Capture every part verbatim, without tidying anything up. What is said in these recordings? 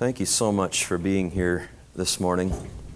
thank you so much for being here this morning.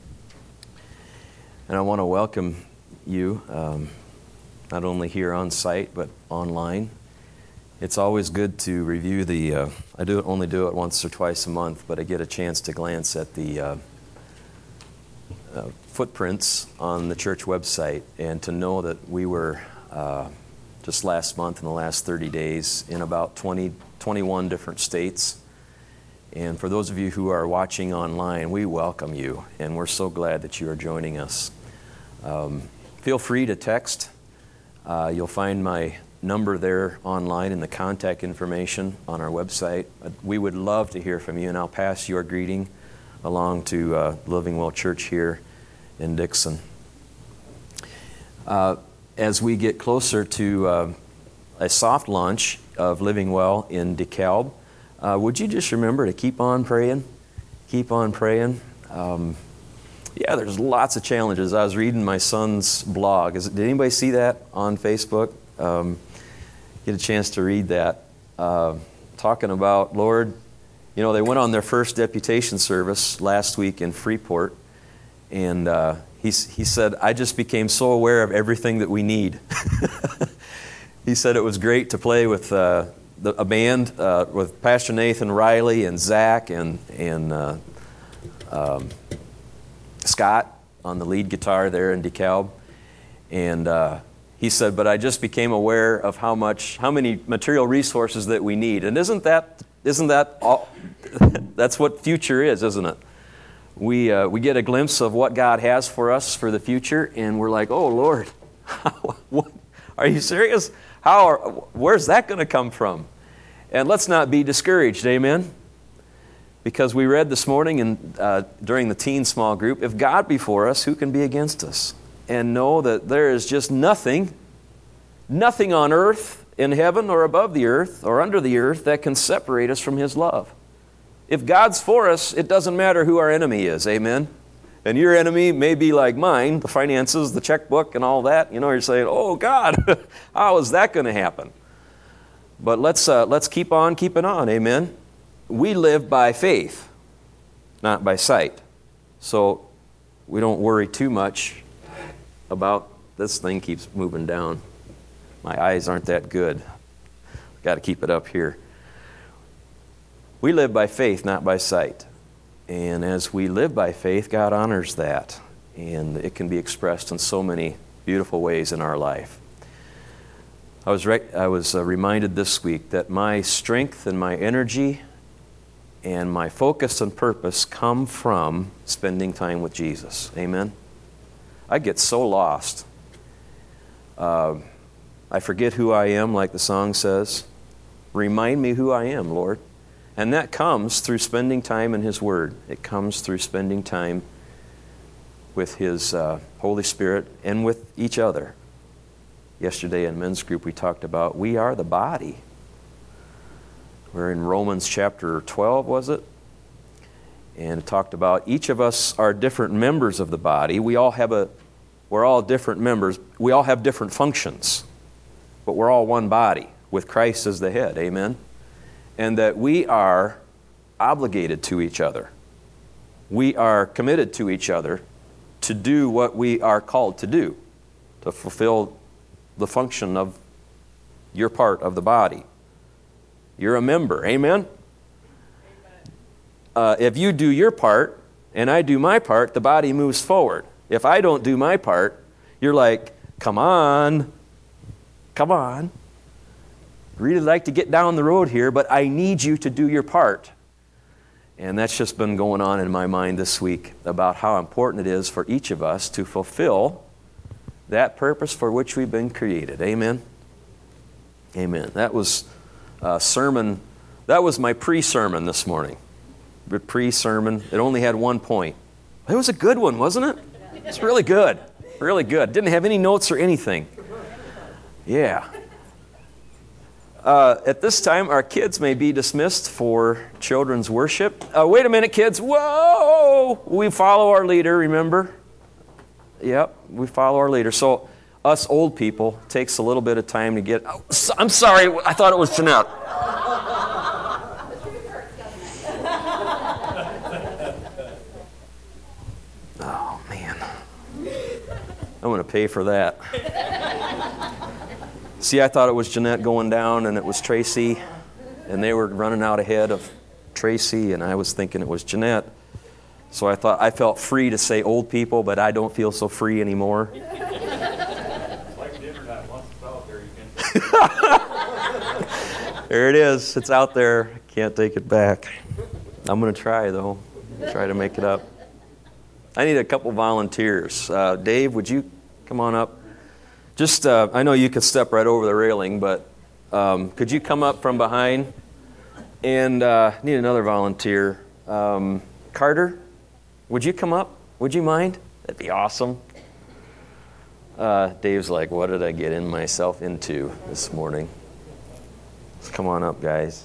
And I want to welcome you, um, not only here on site, but online. It's always good to review the, uh, I do only do it once or twice a month, but I get a chance to glance at the uh, uh, footprints on the church website and to know that we were uh, just last month, in the last thirty days, in about twenty, twenty-one different states. And for those of you who are watching online, we welcome you, and we're so glad that you are joining us. Um, feel free to text. Uh, you'll find my number there online in the contact information on our website. Uh, we would love to hear from you, and I'll pass your greeting along to uh, Living Well Church here in Dixon. Uh, as we get closer to uh, a soft launch of Living Well in DeKalb, Uh, would you just remember to keep on praying? Keep on praying. Um, yeah, there's lots of challenges. I was reading my son's blog. Is, did anybody see that on Facebook? Um, get a chance to read that. Uh, talking about, Lord, you know, they went on their first deputation service last week in Freeport, and uh, he, he said, I just became so aware of everything that we need. He said it was great to play with Uh, The, a band uh, with Pastor Nathan Riley and Zach and and uh, um, Scott on the lead guitar there in DeKalb, and uh, he said, "But I just became aware of how much, how many material resources that we need." And isn't that isn't that all? That's what future is, isn't it? We uh, we get a glimpse of what God has for us for the future, and we're like, "Oh Lord, what, are you serious? How are, where's that going to come from?" And let's not be discouraged, amen? Because we read this morning in, uh, during the teen small group, if God be for us, who can be against us? And know that there is just nothing, nothing on earth, in heaven or above the earth or under the earth that can separate us from His love. If God's for us, it doesn't matter who our enemy is, amen? And your enemy may be like mine, the finances, the checkbook, and all that. You know, you're saying, oh, God, how is that going to happen? But let's uh, let's keep on keeping on, amen? We live by faith, not by sight. So we don't worry too much about this thing keeps moving down. My eyes aren't that good. I've got to keep it up here. We live by faith, not by sight. And as we live by faith, God honors that. And it can be expressed in so many beautiful ways in our life. I was re- I was uh, reminded this week that my strength and my energy and my focus and purpose come from spending time with Jesus. Amen? I get so lost. Uh, I forget who I am, like the song says. Remind me who I am, Lord. And that comes through spending time in His Word. It comes through spending time with His uh, Holy Spirit and with each other. Yesterday in men's group we talked about we are the body. We're in Romans chapter twelve, was it? And it talked about each of us are different members of the body. We all have a, we're all different members. We all have different functions. But we're all one body with Christ as the head. Amen? And that we are obligated to each other. We are committed to each other to do what we are called to do, to fulfill the function of your part of the body. You're a member, amen? Uh, if you do your part and I do my part, the body moves forward. If I don't do my part, you're like, come on, come on. Really like to get down the road here, but I need you to do your part. And that's just been going on in my mind this week about how important it is for each of us to fulfill that purpose for which we've been created. Amen? Amen. That was a sermon, that was my pre-sermon this morning. The pre-sermon. It only had one point. It was a good one, wasn't it? It's really good. Really good. Didn't have any notes or anything. Yeah. Uh, at this time, our kids may be dismissed for children's worship. Uh, wait a minute, kids. Whoa! We follow our leader, remember? Yep, we follow our leader. So us old people takes a little bit of time to get... Oh, so, I'm sorry, I thought it was Jeanette. I'm going to pay for that. See, I thought it was Jeanette going down, and it was Tracy, and they were running out ahead of Tracy, and I was thinking it was Jeanette. So I thought I felt free to say old people, but I don't feel so free anymore. It's like the internet. Once it's out there, you can. There it is. It's out there. Can't take it back. I'm going to try, though. Try to make it up. I need a couple volunteers. Uh, Dave, would you come on up? Just, uh, I know you could step right over the railing, but um, could you come up from behind? And uh, need another volunteer. Um, Carter, would you come up? Would you mind? That'd be awesome. Uh, Dave's like, what did I get in myself into this morning? Let's come on up, guys.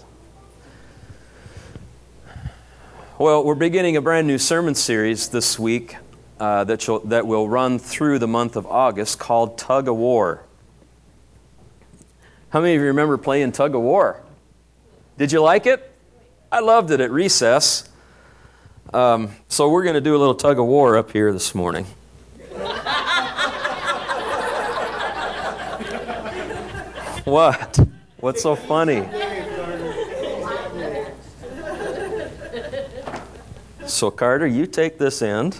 Well, we're beginning a brand new sermon series this week uh, that, shall, that will run through the month of August called Tug of War. How many of you remember playing Tug of War? Did you like it? I loved it at recess. Um, so we're going to do a little tug of war up here this morning. What? What's so funny? So Carter, you take this end.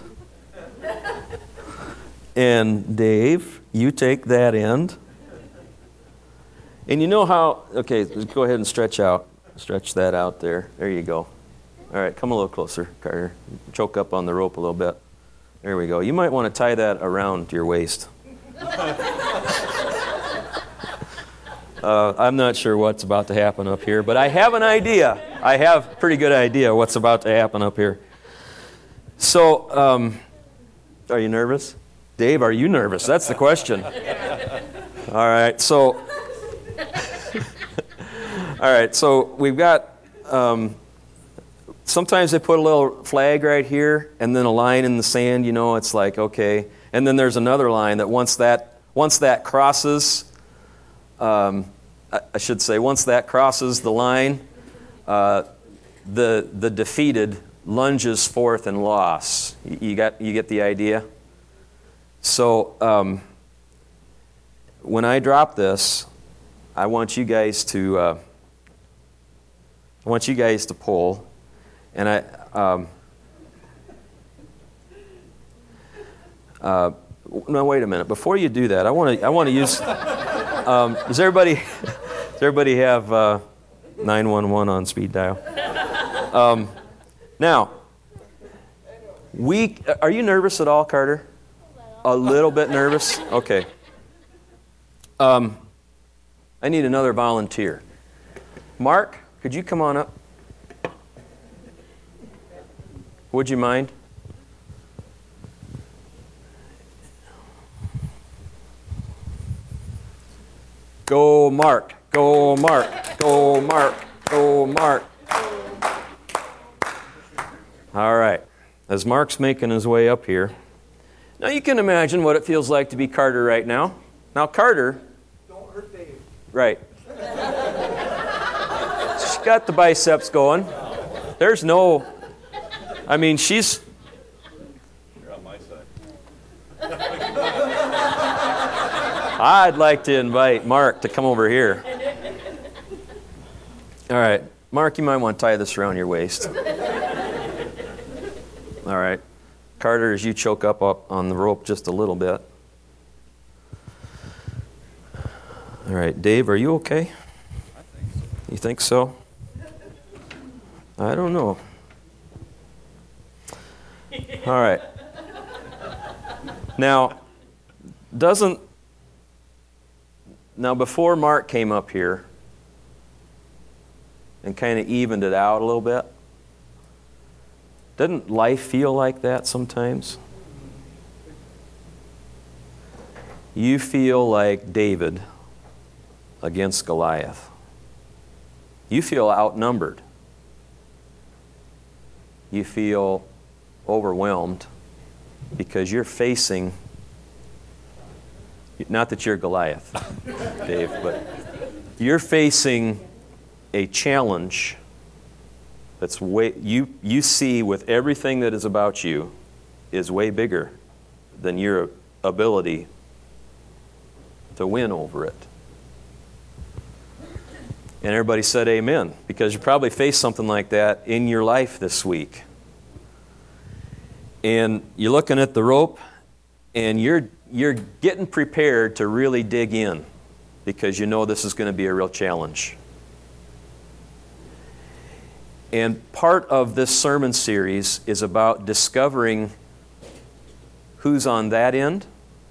And Dave, you take that end. And you know how, okay, go ahead and stretch out. Stretch that out there. There you go. All right, come a little closer, Carter. Choke up on the rope a little bit. There we go. You might want to tie that around your waist. uh, I'm not sure what's about to happen up here, but I have an idea. I have a pretty good idea what's about to happen up here. So, um, are you nervous? Dave, are you nervous? That's the question. All right, so... All right, so we've got, um, sometimes they put a little flag right here and then a line in the sand, you know, it's like, okay. And then there's another line that once that, once that crosses, um, I, I should say, once that crosses the line, uh, the the defeated lunges forth in loss. You, you got, you get the idea? So um, when I drop this, I want you guys to... Uh, I want you guys to pull, and I. Um, uh, no, wait a minute. Before you do that, I want to. I want to use. Um, does everybody? Does everybody have uh, nine one one on speed dial? Um, now, we. Are you nervous at all, Carter? A little bit nervous. Okay. Um, I need another volunteer. Mark. Could you come on up? Would you mind? Go, Mark. Go, Mark. Go, Mark. Go, Mark. All right. As Mark's making his way up here, now you can imagine what it feels like to be Carter right now. Now, Carter. Don't hurt Dave. Right. Got the biceps going. There's no, I mean, she's. You're on my side. I'd like to invite Mark to come over here. All right. Mark, you might want to tie this around your waist. All right. Carter, as you choke up, up on the rope just a little bit. All right. Dave, are you okay? I think so. You think so? I don't know. All right. Now, doesn't, now before Mark came up here and kind of evened it out a little bit, doesn't life feel like that sometimes? You feel like David against Goliath. You feel outnumbered. You feel overwhelmed because you're facing, not that you're Goliath, Dave, but you're facing a challenge that's way, you, you see with everything that is about you is way bigger than your ability to win over it. And everybody said amen, because you probably faced something like that in your life this week. And you're looking at the rope, and you're you're getting prepared to really dig in, because you know this is going to be a real challenge. And part of this sermon series is about discovering who's on that end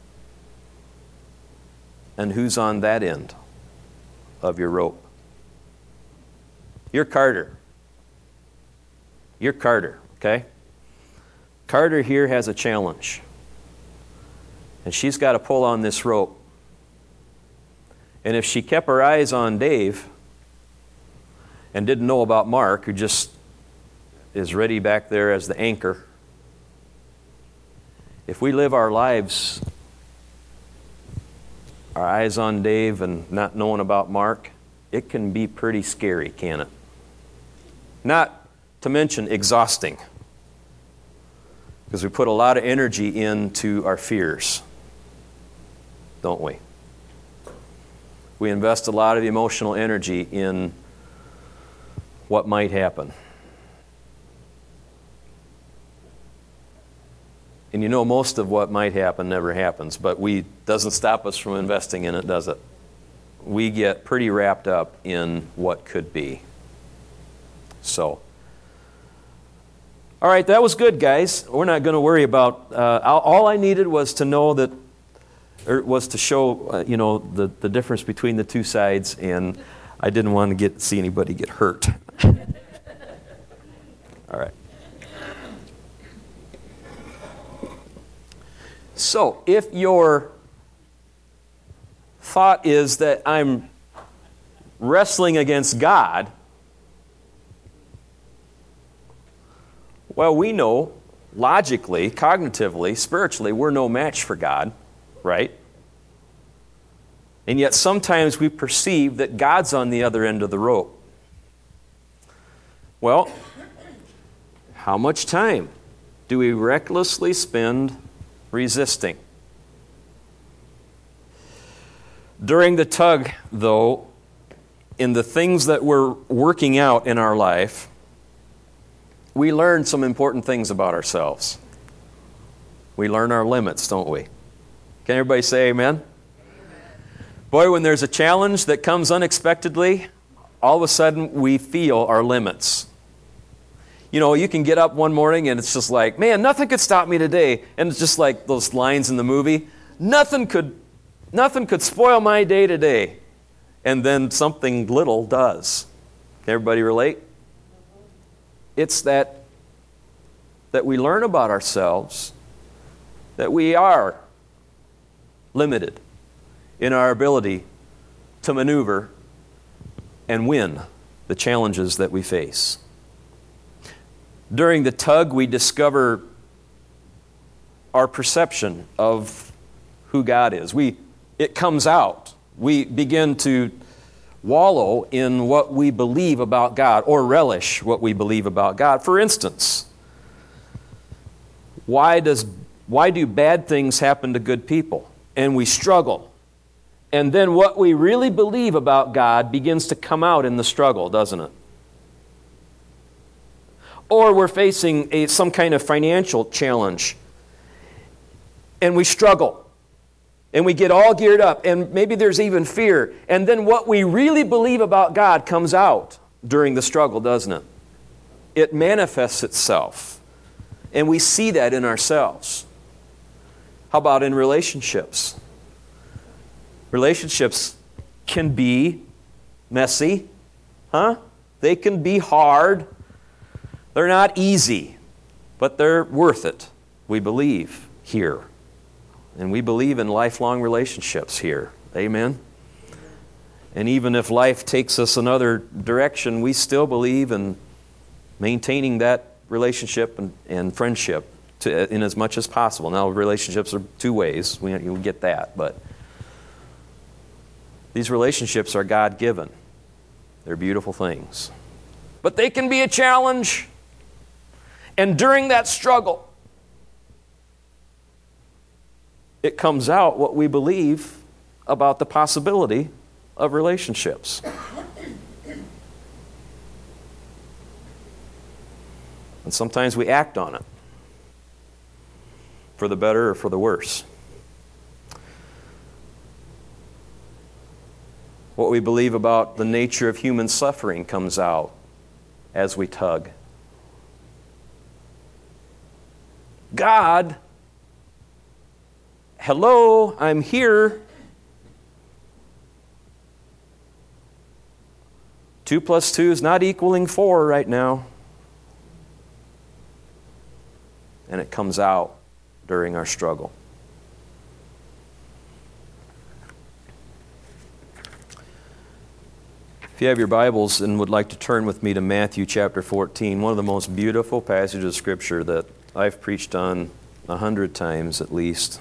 and who's on that end of your rope. You're Carter. You're Carter, okay? Carter here has a challenge. And she's got to pull on this rope. And if she kept her eyes on Dave and didn't know about Mark, who just is ready back there as the anchor, if we live our lives, our eyes on Dave and not knowing about Mark, it can be pretty scary, can't it? Not to mention exhausting, because we put a lot of energy into our fears, don't we? We invest a lot of emotional energy in what might happen. And you know, most of what might happen never happens, but we doesn't stop us from investing in it, does it? We get pretty wrapped up in what could be. So, all right, that was good, guys. We're not going to worry about. Uh, all I needed was to know that, or was to show, uh, you know, the the difference between the two sides, and I didn't want to get see anybody get hurt. All right. So, if your thought is that I'm wrestling against God, well, we know logically, cognitively, spiritually, we're no match for God, right? And yet sometimes we perceive that God's on the other end of the rope. Well, how much time do we recklessly spend resisting? During the tug, though, in the things that we're working out in our life, we learn some important things about ourselves. We learn our limits, don't we? Can everybody say amen? Amen? Boy, when there's a challenge that comes unexpectedly, all of a sudden we feel our limits. You know, you can get up one morning and it's just like, man, nothing could stop me today. And it's just like those lines in the movie, nothing could, nothing could spoil my day today. And then something little does. Can everybody relate? It's that that we learn about ourselves, that we are limited in our ability to maneuver and win the challenges that we face. During the tug, we discover our perception of who God is. We, it comes out. We begin to wallow in what we believe about God, or relish what we believe about God. For instance, why does why do bad things happen to good people? And we struggle. And then what we really believe about God begins to come out in the struggle, doesn't it? Or we're facing a, some kind of financial challenge, and we struggle. And we get all geared up, and maybe there's even fear. And then what we really believe about God comes out during the struggle, doesn't it? It manifests itself. And we see that in ourselves. How about in relationships? Relationships can be messy, huh? They can be hard. They're not easy, but they're worth it, we believe here. And we believe in lifelong relationships here. Amen? And even if life takes us another direction, we still believe in maintaining that relationship and, and friendship to, in as much as possible. Now, relationships are two ways. We, we get that. But these relationships are God-given. They're beautiful things. But they can be a challenge. And during that struggle, it comes out what we believe about the possibility of relationships. And sometimes we act on it, for the better or for the worse. What we believe about the nature of human suffering comes out as we tug. God, hello, I'm here. Two plus two is not equaling four right now. And it comes out during our struggle. If you have your Bibles and would like to turn with me to Matthew chapter fourteen, one of the most beautiful passages of Scripture that I've preached on a hundred times at least.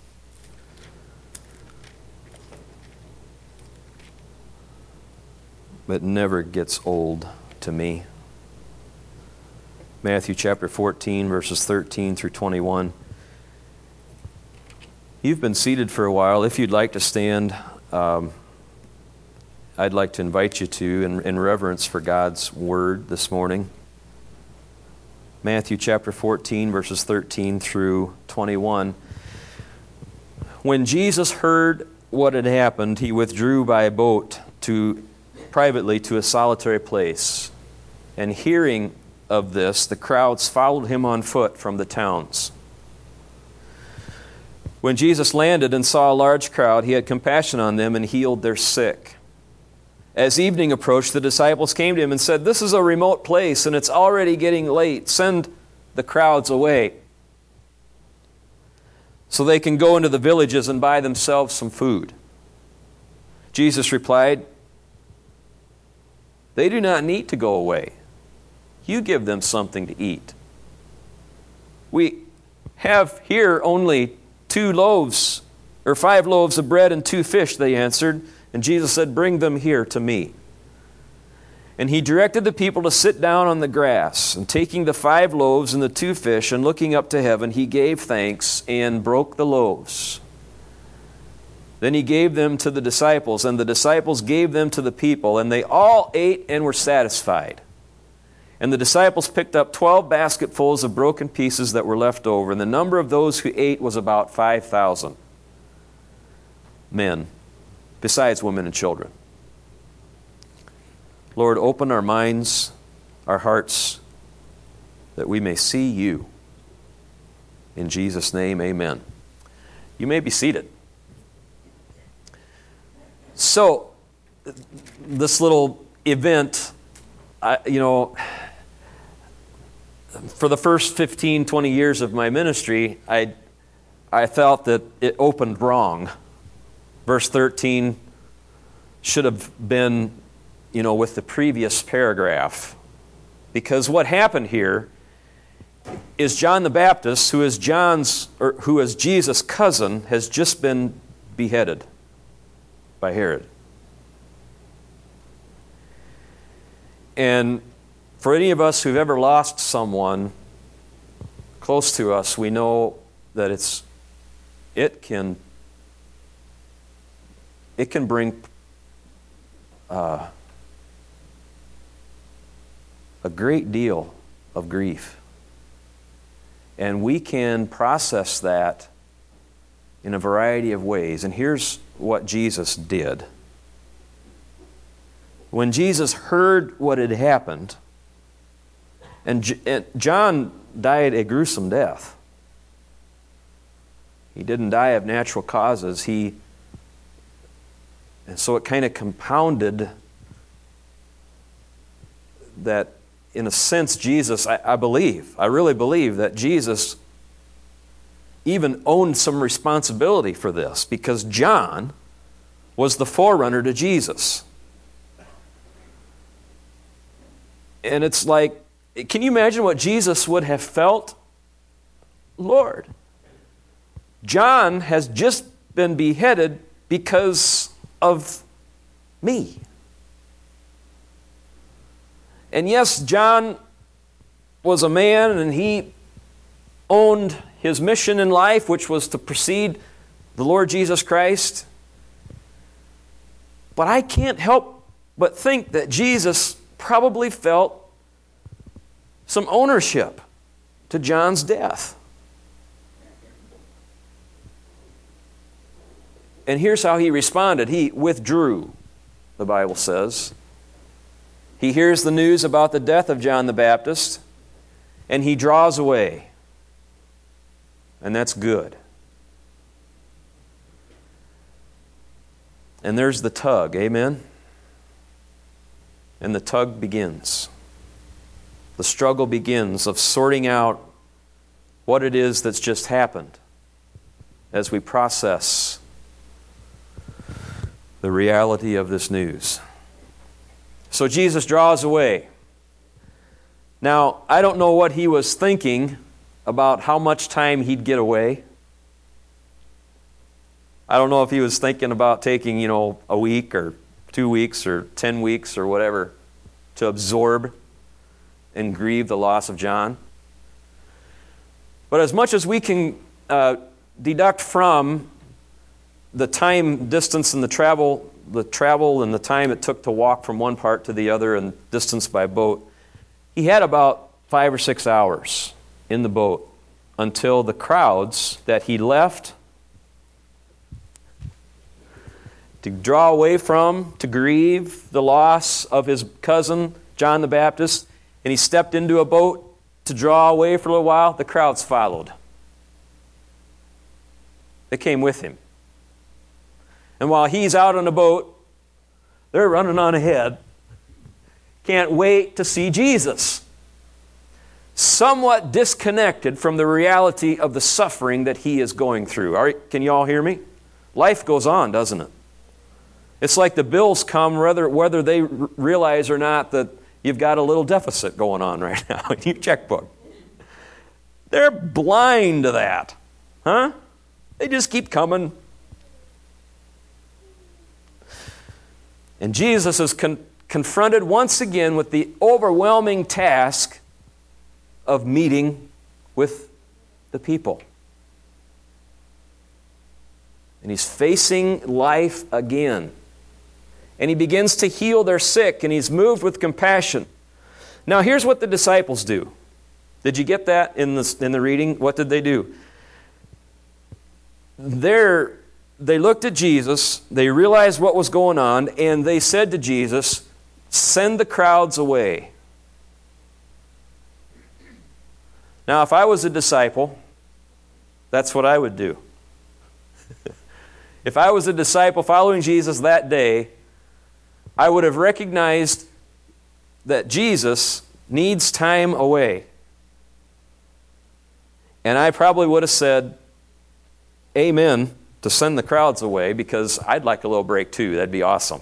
But never gets old to me. Matthew chapter fourteen, verses thirteen through twenty-one. You've been seated for a while. If you'd like to stand, um, I'd like to invite you to, in, in reverence for God's Word this morning. Matthew chapter fourteen, verses thirteen through twenty-one. When Jesus heard what had happened, he withdrew by boat to privately to a solitary place. And hearing of this, the crowds followed him on foot from the towns. When Jesus landed and saw a large crowd, he had compassion on them and healed their sick. As evening approached, the disciples came to him and said, "This is a remote place, and it's already getting late. Send the crowds away so they can go into the villages and buy themselves some food." Jesus replied, "They do not need to go away. You give them something to eat." "We have here only two loaves, or five loaves of bread and two fish," they answered. And Jesus said, "Bring them here to me." And he directed the people to sit down on the grass. And taking the five loaves and the two fish, and looking up to heaven, he gave thanks and broke the loaves. Then he gave them to the disciples, and the disciples gave them to the people, and they all ate and were satisfied. And the disciples picked up twelve basketfuls of broken pieces that were left over, and the number of those who ate was about five thousand men, besides women and children. Lord, open our minds, our hearts, that we may see you. In Jesus' name, amen. You may be seated. So, this little event, I, you know, for the first fifteen, twenty years of my ministry, I, I felt that it opened wrong. Verse thirteen should have been, you know, with the previous paragraph. Because what happened here is John the Baptist, who is John's, or who is Jesus' cousin, has just been beheaded by Herod. And for any of us who've ever lost someone close to us, we know that it's it can it can bring uh, a great deal of grief. And we can process that in a variety of ways. And here's what Jesus did. When Jesus heard what had happened, and, J- and John died a gruesome death. He didn't die of natural causes. He, and so it kind of compounded that, in a sense, Jesus, I, I believe, I really believe that Jesus even owned some responsibility for this, because John was the forerunner to Jesus. And it's like, can you imagine what Jesus would have felt? Lord, John has just been beheaded because of me. And yes, John was a man, and he owned his mission in life, which was to precede the Lord Jesus Christ. But I can't help but think that Jesus probably felt some ownership to John's death. And here's how he responded. He withdrew, the Bible says. He hears the news about the death of John the Baptist, and he draws away. And that's good. And there's the tug, amen? And the tug begins. The struggle begins of sorting out what it is that's just happened as we process the reality of this news. So Jesus draws away. Now, I don't know what he was thinking about how much time he'd get away. I don't know if he was thinking about taking, you know, a week or two weeks or ten weeks or whatever to absorb and grieve the loss of John. But as much as we can uh, deduct from the time, distance, and the travel, the travel and the time it took to walk from one part to the other and distance by boat, he had about five or six hours in the boat until the crowds that he left to draw away from, to grieve the loss of his cousin, John the Baptist, and he stepped into a boat to draw away for a little while, the crowds followed. They came with him. And while he's out on a boat, they're running on ahead. Can't wait to see Jesus. Somewhat disconnected from the reality of the suffering that he is going through. All right, can you all hear me? Life goes on, doesn't it? It's like the bills come whether, whether they r- realize or not that you've got a little deficit going on right now in your checkbook. They're blind to that. Huh? They just keep coming. And Jesus is con- confronted once again with the overwhelming task of meeting with the people. And he's facing life again. And he begins to heal their sick, and he's moved with compassion. Now here's what the disciples do. Did you get that in the, in the reading? What did they do? They're, they looked at Jesus, they realized what was going on, and they said to Jesus, "Send the crowds away." Now if I was a disciple, that's what I would do. If I was a disciple following Jesus that day, I would have recognized that Jesus needs time away. And I probably would have said, amen, to send the crowds away, because I'd like a little break too. That'd be awesome.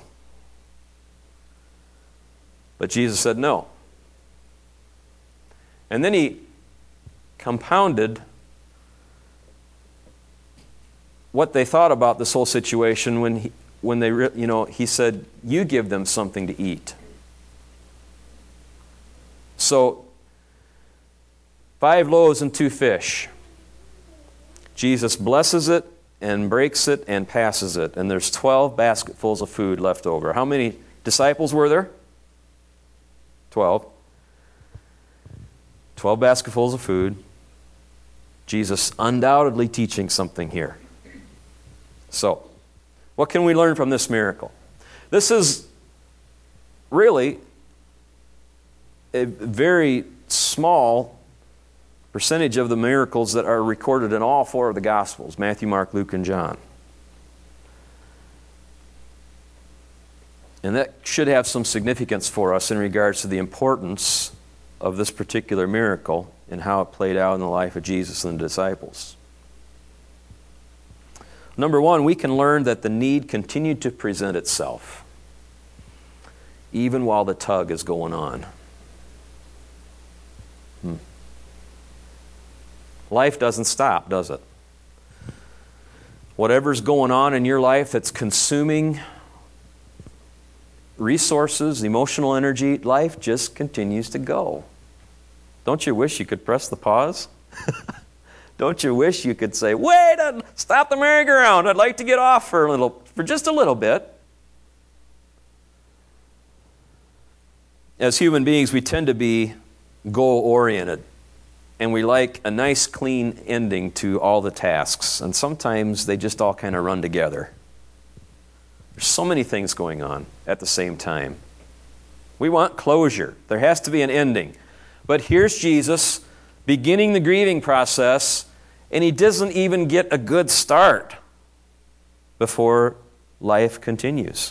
But Jesus said no. And then he compounded what they thought about this whole situation when he, when they, you know, he said, "You give them something to eat." So, five loaves and two fish. Jesus blesses it and breaks it and passes it, and there's twelve basketfuls of food left over. How many disciples were there? Twelve. Twelve basketfuls of food. Jesus undoubtedly teaching something here. So, what can we learn from this miracle? This is really a very small percentage of the miracles that are recorded in all four of the Gospels, Matthew, Mark, Luke, and John. And that should have some significance for us in regards to the importance of this particular miracle and how it played out in the life of Jesus and the disciples. Number one, we can learn that the need continued to present itself even while the tug is going on. Hmm. Life doesn't stop, does it? Whatever's going on in your life that's consuming resources, emotional energy, life just continues to go. Don't you wish you could press the pause? Don't you wish you could say, "Wait, stop the merry-go-round. I'd like to get off for a little, for just a little bit." as human beings, we tend to be goal-oriented, and we like a nice, clean ending to all the tasks, and sometimes they just all kind of run together. There's so many things going on at the same time. We want closure. There has to be an ending. But here's Jesus beginning the grieving process, and he doesn't even get a good start before life continues.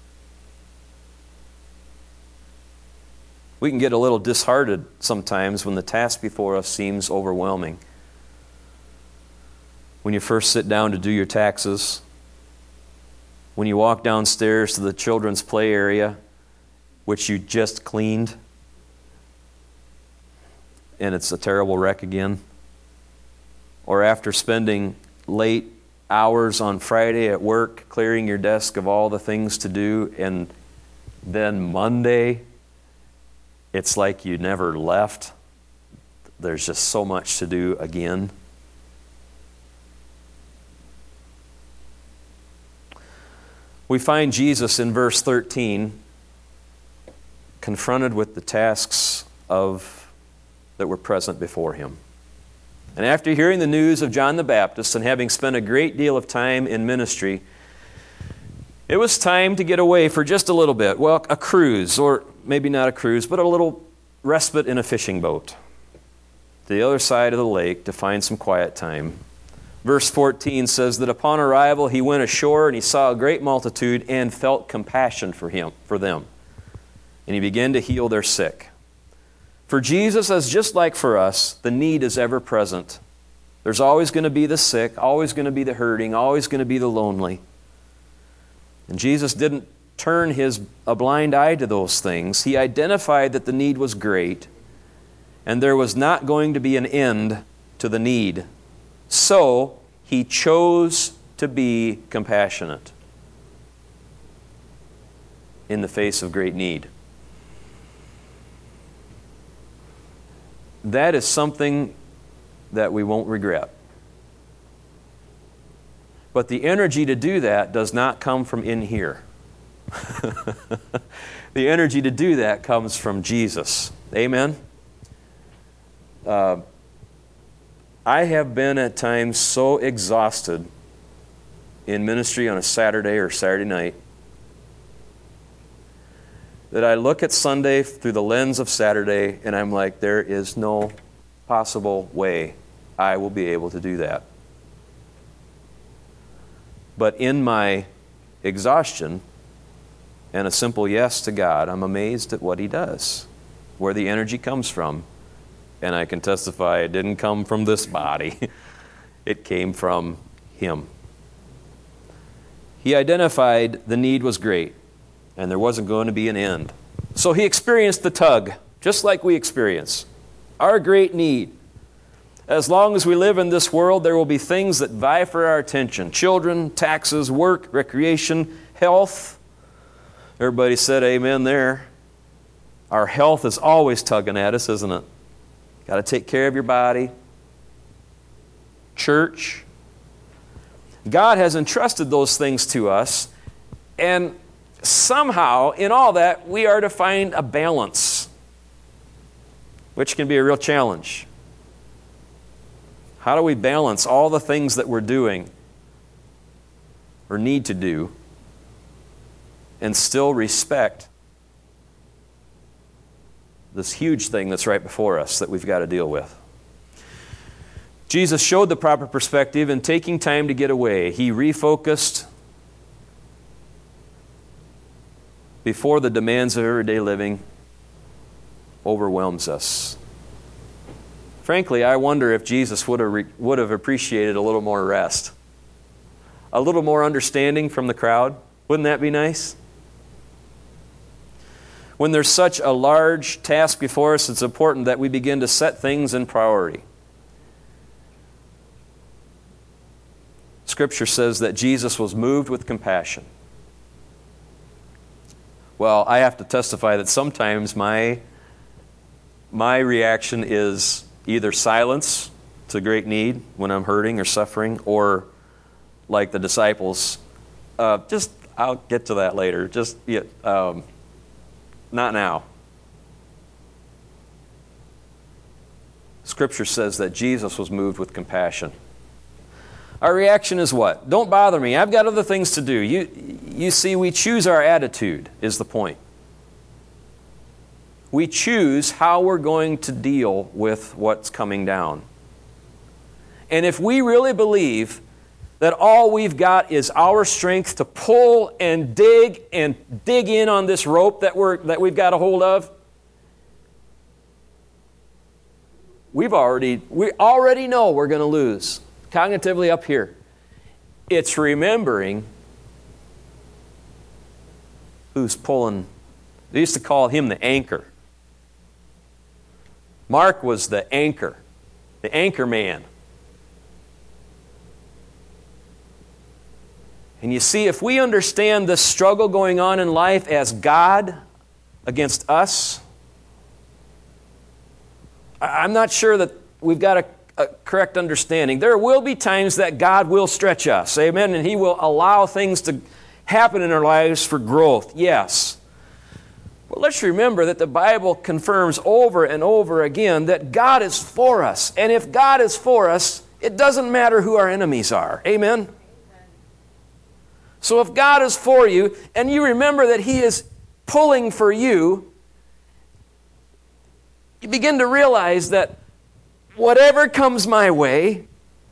We can get a little disheartened sometimes when the task before us seems overwhelming. When you first sit down to do your taxes, when you walk downstairs to the children's play area, which you just cleaned, and it's a terrible wreck again. Or after spending late hours on Friday at work, clearing your desk of all the things to do, and then Monday, it's like you never left. There's just so much to do again. We find Jesus in verse thirteen confronted with the tasks of that were present before him. And after hearing the news of John the Baptist and having spent a great deal of time in ministry, it was time to get away for just a little bit. Well, a cruise, or maybe not a cruise, but a little respite in a fishing boat to the other side of the lake to find some quiet time. Verse fourteen says that upon arrival he went ashore and he saw a great multitude and felt compassion for him, for them. And he began to heal their sick. For Jesus, as just like for us, the need is ever present. There's always going to be the sick, always going to be the hurting, always going to be the lonely. And Jesus didn't turn his a blind eye to those things. He identified that the need was great, and there was not going to be an end to the need. So he chose to be compassionate in the face of great need. That is something that we won't regret. But the energy to do that does not come from in here. The energy to do that comes from Jesus. Amen? Uh, I have been at times so exhausted in ministry on a Saturday or Saturday night that I look at Sunday through the lens of Saturday and I'm like, there is no possible way I will be able to do that. But in my exhaustion and a simple yes to God, I'm amazed at what He does, where the energy comes from. And I can testify it didn't come from this body. It came from Him. He identified the need was great, and there wasn't going to be an end. So He experienced the tug, just like we experience. Our great need. As long as we live in this world, there will be things that vie for our attention. Children, taxes, work, recreation, health. Everybody said amen there. Our health is always tugging at us, isn't it? Got to take care of your body. Church. God has entrusted those things to us, and somehow, in all that, we are to find a balance, which can be a real challenge. How do we balance all the things that we're doing or need to do and still respect this huge thing that's right before us that we've got to deal with? Jesus showed the proper perspective in taking time to get away. He refocused before the demands of everyday living overwhelms us. Frankly, I wonder if Jesus would have, re- would have appreciated a little more rest. A little more understanding from the crowd. Wouldn't that be nice? When there's such a large task before us, it's important that we begin to set things in priority. Scripture says that Jesus was moved with compassion. Well, I have to testify that sometimes my, my reaction is either silence to great need when I'm hurting or suffering, or like the disciples, uh, just, I'll get to that later. Just, yeah, um, not now. Scripture says that Jesus was moved with compassion. Our reaction is what? Don't bother me. I've got other things to do. You, you see, we choose our attitude, is the point. We choose how we're going to deal with what's coming down. And if we really believe that all we've got is our strength to pull and dig and dig in on this rope that we're that we've got a hold of, we've already we already know we're going to lose. Cognitively up here. It's remembering who's pulling. They used to call him the anchor. Mark was the anchor, the anchor man. And you see, if we understand this struggle going on in life as God against us, I'm not sure that we've got a A correct understanding. There will be times that God will stretch us, amen, and He will allow things to happen in our lives for growth, yes. But let's remember that the Bible confirms over and over again that God is for us, and if God is for us, it doesn't matter who our enemies are, amen? So if God is for you, and you remember that He is pulling for you, you begin to realize that whatever comes my way,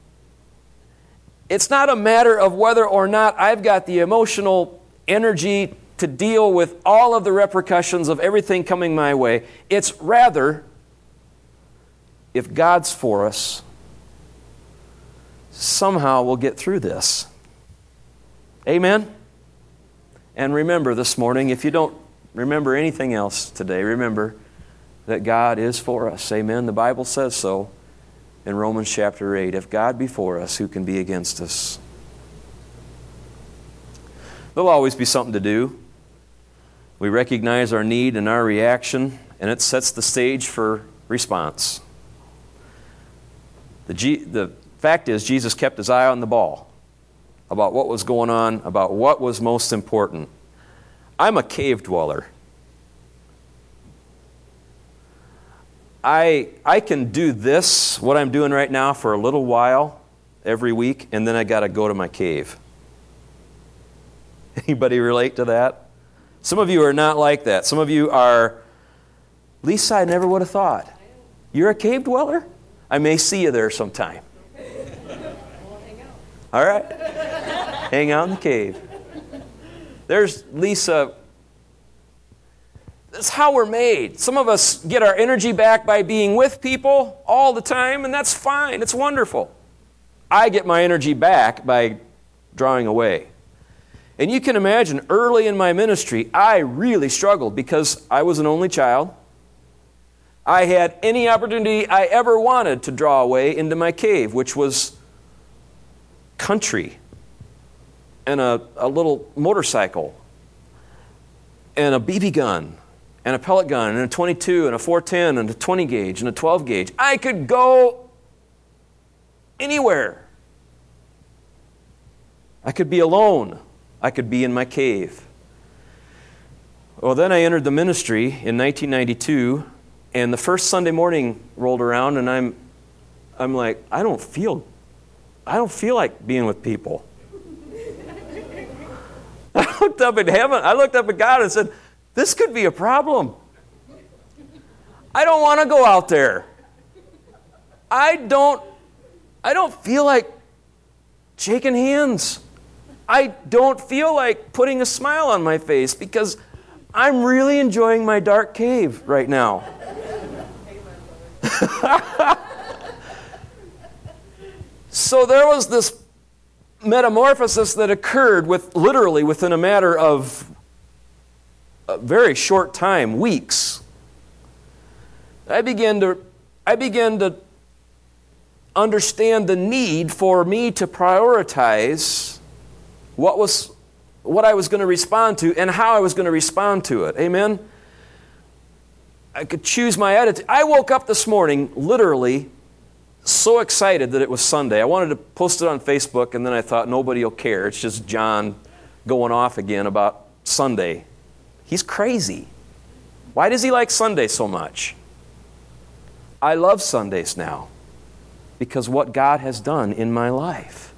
it's not a matter of whether or not I've got the emotional energy to deal with all of the repercussions of everything coming my way. It's rather, if God's for us, somehow we'll get through this. Amen? And remember this morning, if you don't remember anything else today, remember that God is for us. Amen. The Bible says so in Romans chapter eight. If God be for us, who can be against us? There'll always be something to do. We recognize our need and our reaction, and it sets the stage for response. The, G- the fact is, Jesus kept his eye on the ball about what was going on, about what was most important. I'm a cave dweller. I, I can do this, what I'm doing right now, for a little while every week, and then I got to go to my cave. Anybody relate to that? Some of you are not like that. Some of you are, Lisa, I never would have thought. You're a cave dweller? I may see you there sometime. All right. Hang out in the cave. There's Lisa. That's how we're made. Some of us get our energy back by being with people all the time, and that's fine. It's wonderful. I get my energy back by drawing away. And you can imagine, early in my ministry, I really struggled because I was an only child. I had any opportunity I ever wanted to draw away into my cave, which was country and a, a little motorcycle and a B B gun and a pellet gun, and a twenty-two, and a four ten, and a twenty gauge, and a twelve gauge. I could go anywhere. I could be alone. I could be in my cave. Well, then I entered the ministry in nineteen ninety-two, and the first Sunday morning rolled around, and I'm, I'm like, I don't feel, I don't feel like being with people. I looked up at heaven. I looked up at God and said, this could be a problem. I don't want to go out there. I don't, I don't feel like shaking hands. I don't feel like putting a smile on my face because I'm really enjoying my dark cave right now. So there was this metamorphosis that occurred with literally within a matter of a very short time, weeks. I began to I began to understand the need for me to prioritize what was what I was going to respond to and how I was going to respond to it. Amen? I could choose my attitude. I woke up this morning literally so excited that it was Sunday. I wanted to post it on Facebook, and then I thought nobody will care. It's just John going off again about Sunday. He's crazy. Why does he like Sunday so much? I love Sundays now because what God has done in my life.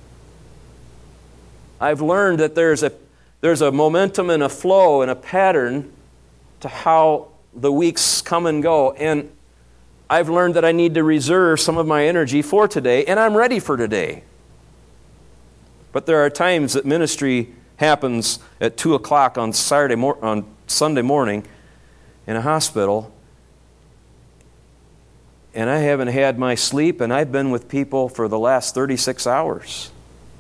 I've learned that there's a there's a momentum and a flow and a pattern to how the weeks come and go. And I've learned that I need to reserve some of my energy for today, and I'm ready for today. But there are times that ministry happens at two o'clock on Saturday mor- on Sunday morning in a hospital, and I haven't had my sleep, and I've been with people for the last thirty-six hours.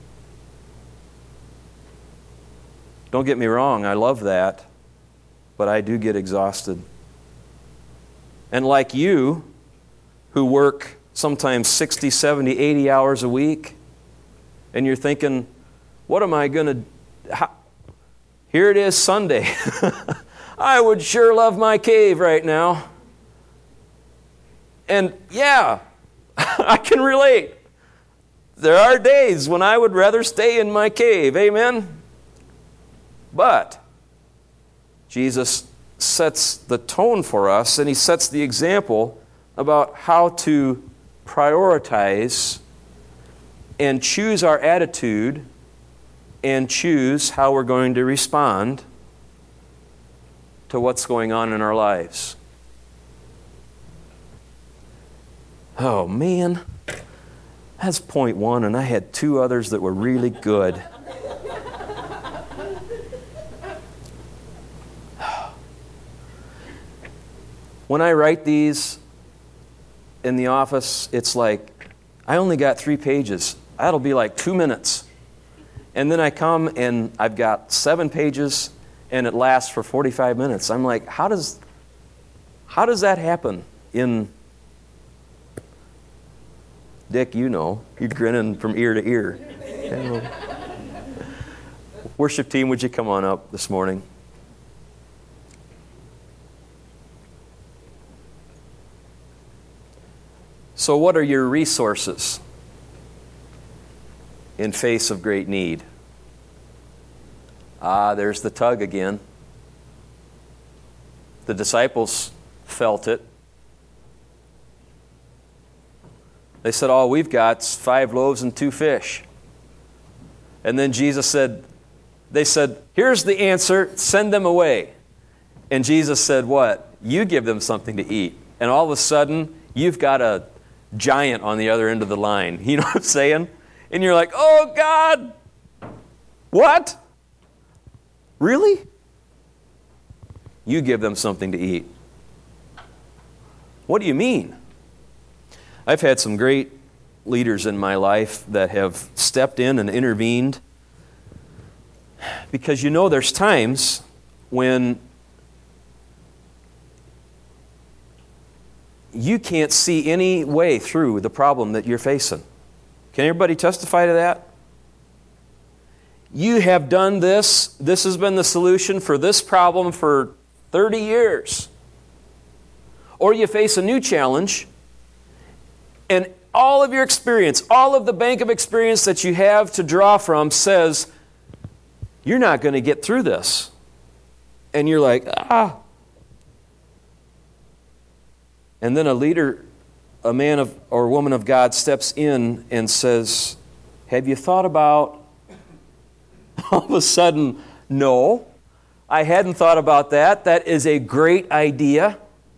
Don't get me wrong, I love that, but I do get exhausted. And like you, who work sometimes sixty, seventy, eighty hours a week, and you're thinking, what am I going to... Here it is Sunday. I would sure love my cave right now. And yeah, I can relate. There are days when I would rather stay in my cave. Amen? But Jesus sets the tone for us, and He sets the example about how to prioritize and choose our attitude and choose how we're going to respond to what's going on in our lives. Oh man, that's point one, and I had two others that were really good. When I write these in the office, it's like, I only got three pages. That'll be like two minutes. And then I come and I've got seven pages and it lasts for forty-five minutes. I'm like, how does, how does that happen in, Dick, you know, you're grinning from ear to ear. Worship team, would you come on up this morning? So what are your resources in face of great need? Ah, there's the tug again. The disciples felt it. They said, all we've got is five loaves and two fish. And then Jesus said, they said, here's the answer, send them away. And Jesus said, what? You give them something to eat. And all of a sudden, you've got a giant on the other end of the line. You know what I'm saying? And you're like, oh God, what? Really? You give them something to eat. What do you mean? I've had some great leaders in my life that have stepped in and intervened, because you know there's times when you can't see any way through the problem that you're facing. Can everybody testify to that? You have done this. This has been the solution for this problem for thirty years. Or you face a new challenge, and all of your experience, all of the bank of experience that you have to draw from says, you're not going to get through this. And you're like, ah. And then a leader, a man of or woman of God steps in and says, have you thought about... All of a sudden, no, I hadn't thought about that. That is a great idea.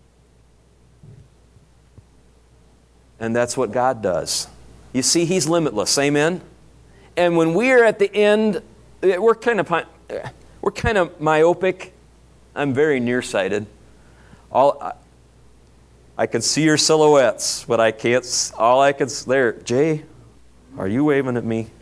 And that's what God does. You see, He's limitless. Amen? And when we're at the end, we're kind of we're kind of myopic. I'm very nearsighted. All I can see your silhouettes, but I can't. All I can there, Jay, are you waving at me?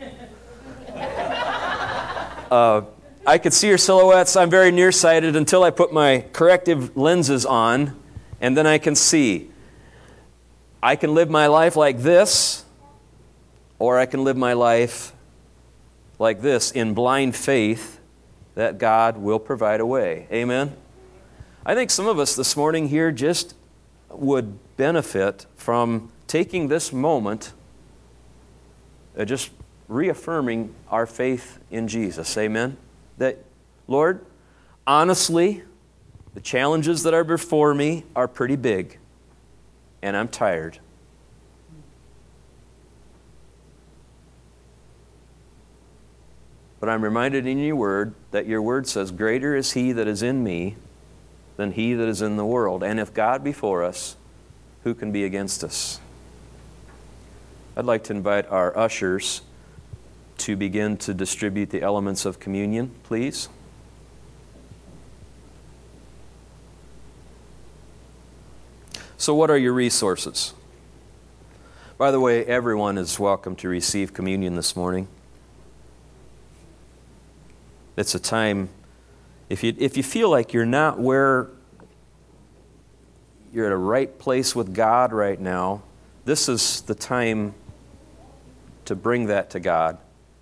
Uh, I could see your silhouettes. I'm very nearsighted until I put my corrective lenses on, and then I can see. I can live my life like this, or I can live my life like this in blind faith that God will provide a way. Amen? I think some of us this morning here just would benefit from taking this moment, uh, just reaffirming our faith in Jesus. Amen? That, Lord, honestly, the challenges that are before me are pretty big. and I'm tired. But I'm reminded in your word that your word says, greater is he that is in me than he that is in the world. And if God be for us, who can be against us? I'd like to invite our ushers to begin to distribute the elements of communion, please. So what are your resources? By the way, everyone is welcome to receive communion this morning. It's a time, if you, if you feel like you're not where you're at a right place with God right now, this is the time to bring that to God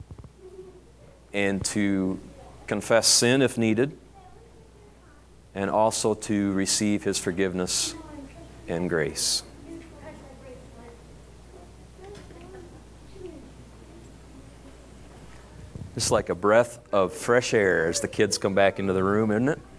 and to confess sin if needed, and also to receive His forgiveness and grace. It's like a breath of fresh air as the kids come back into the room, isn't it?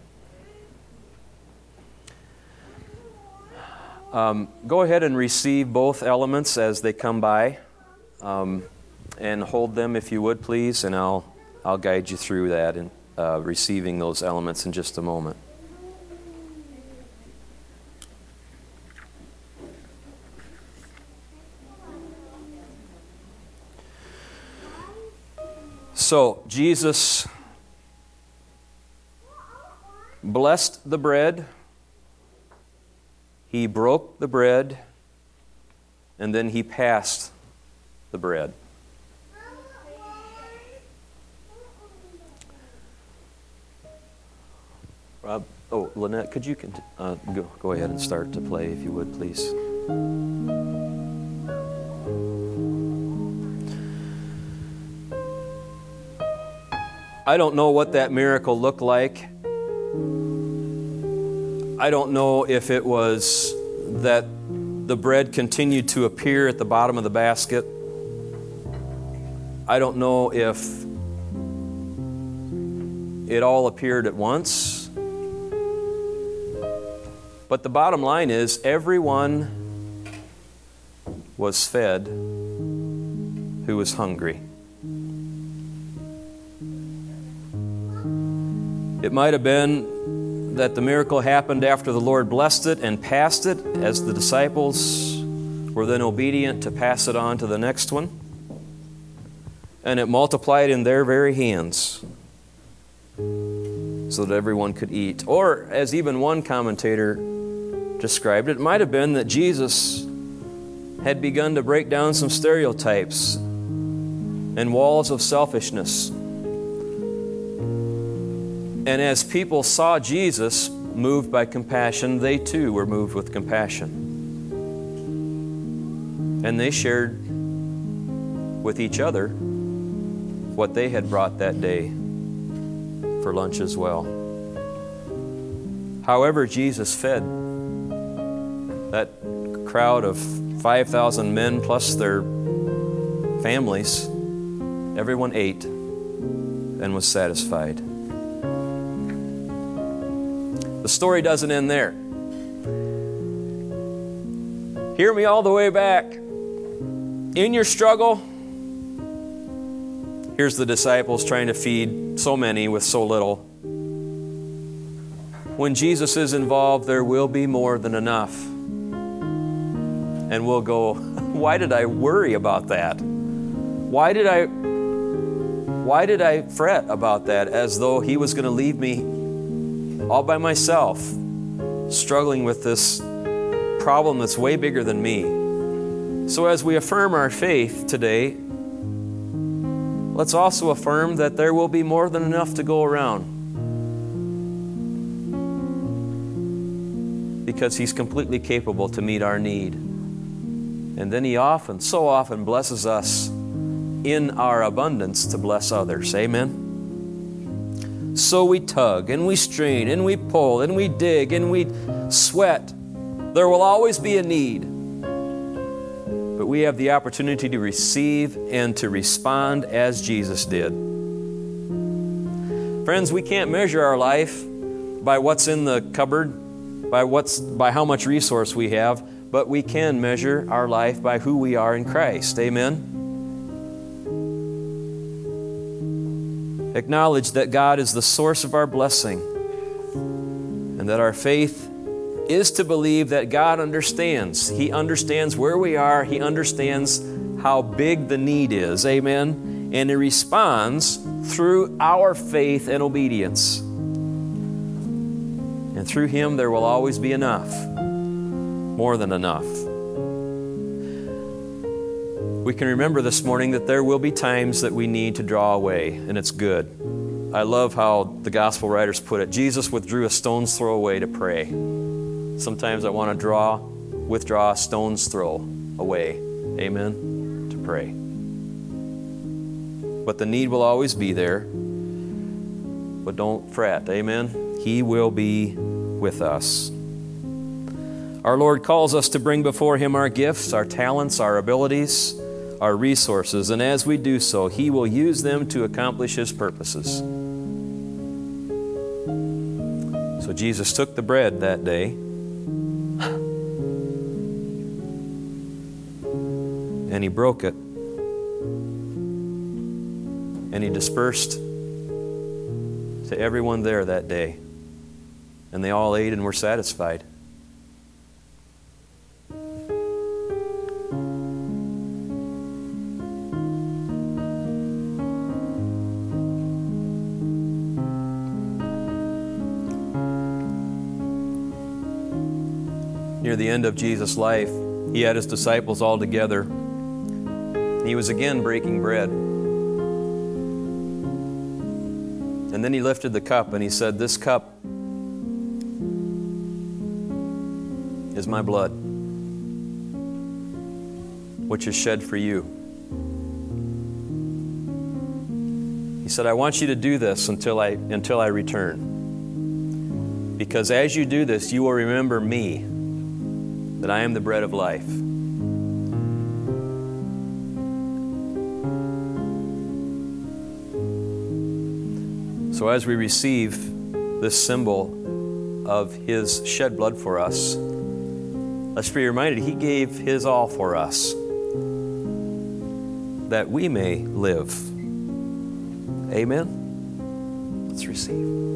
Um, go ahead and receive both elements as they come by, um, and hold them if you would, please, and I'll I'll guide you through that and uh, receiving those elements in just a moment. So, Jesus blessed the bread, He broke the bread, and then He passed the bread. Rob, oh, Lynette, could you cont- uh, go, go ahead and start to play, if you would, please? I don't know what that miracle looked like. I don't know if it was that the bread continued to appear at the bottom of the basket. I don't know if it all appeared at once. But the bottom line is, everyone was fed who was hungry. It might have been that the miracle happened after the Lord blessed it and passed it, as the disciples were then obedient to pass it on to the next one. And it multiplied in their very hands so that everyone could eat. Or, as even one commentator described it, it might have been that Jesus had begun to break down some stereotypes and walls of selfishness. And as people saw Jesus moved by compassion, they too were moved with compassion. And they shared with each other what they had brought that day for lunch as well. However, Jesus fed that crowd of five thousand men plus their families. Everyone ate and was satisfied. The story doesn't end there. Hear me all the way back. In your struggle, here's the disciples trying to feed so many with so little. When Jesus is involved, there will be more than enough. And we'll go, why did I worry about that? Why did I why did I fret about that, as though He was going to leave me all by myself, struggling with this problem that's way bigger than me? So as we affirm our faith today, let's also affirm that there will be more than enough to go around, because He's completely capable to meet our need. And then He often, so often blesses us in our abundance to bless others. Amen? So we tug, and we strain, and we pull, and we dig, and we sweat. There will always be a need. But we have the opportunity to receive and to respond as Jesus did. Friends, we can't measure our life by what's in the cupboard, by what's by how much resource we have, but we can measure our life by who we are in Christ. Amen? Acknowledge that God is the source of our blessing, and that our faith is to believe that God understands. He understands where we are. He understands how big the need is. Amen? And He responds through our faith and obedience. And through Him there will always be enough, more than enough. We can remember this morning that there will be times that we need to draw away, and it's good. I love how the gospel writers put it. Jesus withdrew a stone's throw away to pray. Sometimes I want to draw, withdraw a stone's throw away. Amen? To pray. But the need will always be there. But don't fret. Amen? He will be with us. Our Lord calls us to bring before Him our gifts, our talents, our abilities, our resources, and as we do so, He will use them to accomplish His purposes. So Jesus took the bread that day, and He broke it, and He dispersed to everyone there that day, and they all ate and were satisfied. Near the end of Jesus' life, He had His disciples all together. He was again breaking bread. And then He lifted the cup and He said, "This cup is my blood, which is shed for you." He said, "I want you to do this until I, until I return. Because as you do this, you will remember me, that I am the bread of life." So as we receive this symbol of His shed blood for us, let's be reminded He gave His all for us, that we may live. Amen? Let's receive.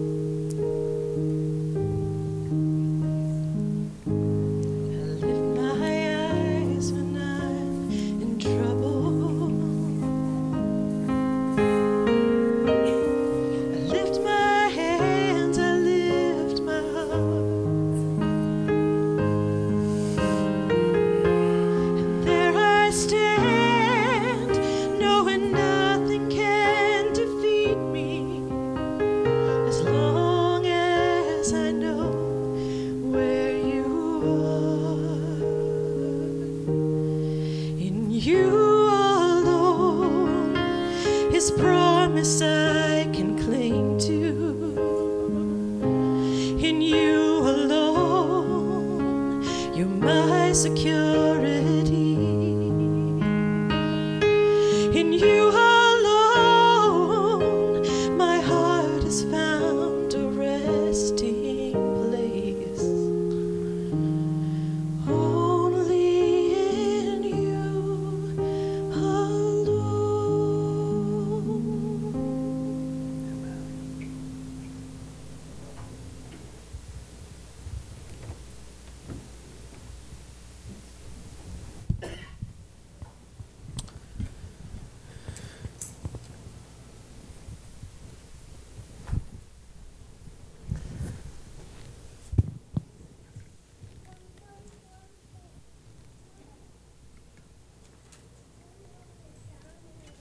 Security.